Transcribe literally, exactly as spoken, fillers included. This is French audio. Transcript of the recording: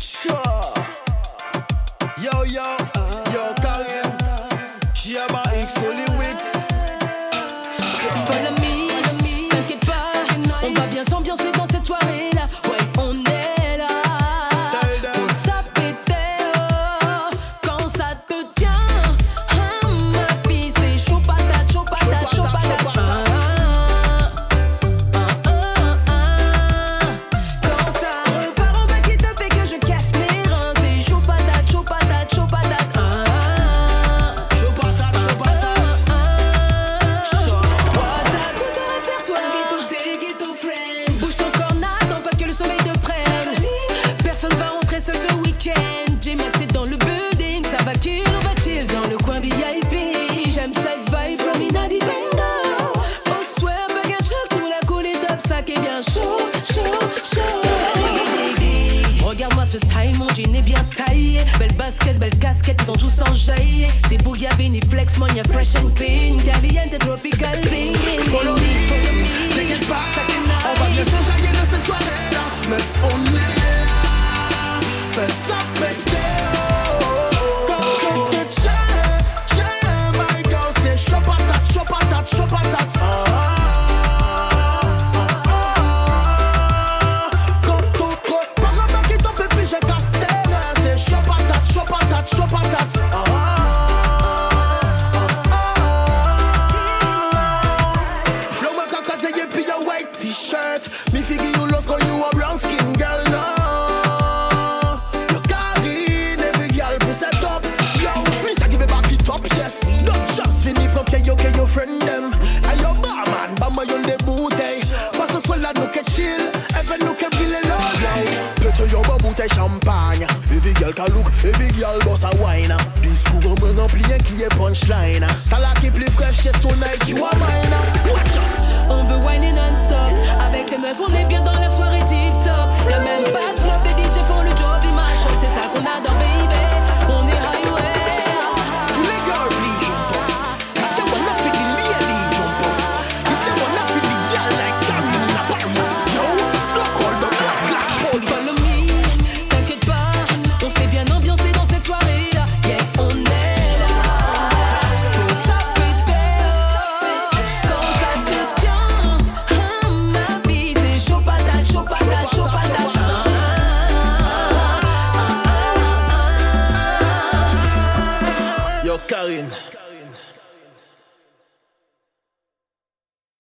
Sure. Yo, yo, yo, Karim. Giaba X, Oli Wix. Follow me, t'inquiète pas, on va bien s'ambiancer dans cette soirée-là. Ouais, on est là. Faut s'apprêter, oh, quand ça te tient. Ah, ma fille, c'est chaud patate, chaud patate, chaud patate. Ah, ah, ah, ah. Quand ça repart en bas qui te fait que je casse mes reins. C'est chaud patate, chaud patate, chaud patate. Ah, Chaud patate, chaud patate. WhatsApp, tout ton répertoire, ghetto tes ghetto friends. Bouge ton corps, n'attends pas que le sommeil te prenne. Personne va rentrer seul ce week-end. J-Max est dans le building, ça va kill, on va chill dans le coin V I P. J'aime cette vibe from Inadi Bendo. Au swear, baguette choc, nous la coule est top, ça qui est bien chaud, chaud, chaud. Regarde-moi ce style, mon jean est bien taillé. Belle basket, belle casquette, ils sont tous enjaillés. C'est Boogie, Vini, Flex, Monia, fresh and clean. Caliente, tropical bean. Follow me, t'inquiète pas, on va bien s'enjailler dans cette soirée-là. Mais on est là, fais ça péter. Quand je te tiens, tiens, my girl, c'est chaud patate, chaud patate, chaud patate. Ah, ah, ah. Quand, quand, quand, par un bac qui tombe et puis je casse tes mains. C'est chaud patate, chaud patate, chaud patate. Ah, flow my cock as a be a white t-shirt. Me figure you love how you a brown skin girl now. You carry every girl push it up. Yo, me say give it back it up, yes. Don't just finish up, okay, okay, your friend them. And your barman, bamba you the booty. Pass us well and look at chill. Even look at feeling love. Better your booty champagne. Every girl can look, every girl boss a wine. This cool me rempli un qui est punchline. T'as la qui plus fraîche, yes, tonight you are mine. Watch out. On veut whiner non-stop. Avec les meufs, on est bien dans la soirée tip-top. Y'a même pas de